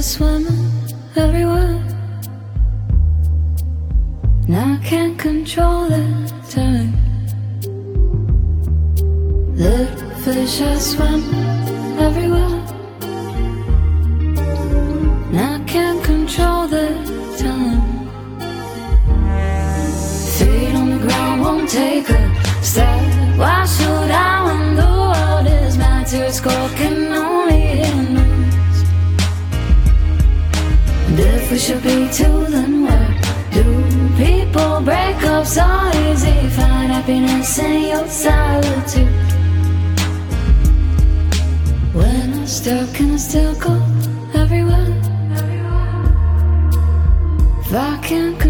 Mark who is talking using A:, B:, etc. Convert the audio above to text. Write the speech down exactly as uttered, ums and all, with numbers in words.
A: swimming everywhere, and I can't control the tide. Little fish are swimming everywhere, and I can't control the time. Feet on the ground won't take a step. Why should I when the world is mad? Tears cold can only hindrance. And if we should be two, then where do people break up so easy? Find happiness in your solitude. When I'm stuck, can I still go everywhere? If I can't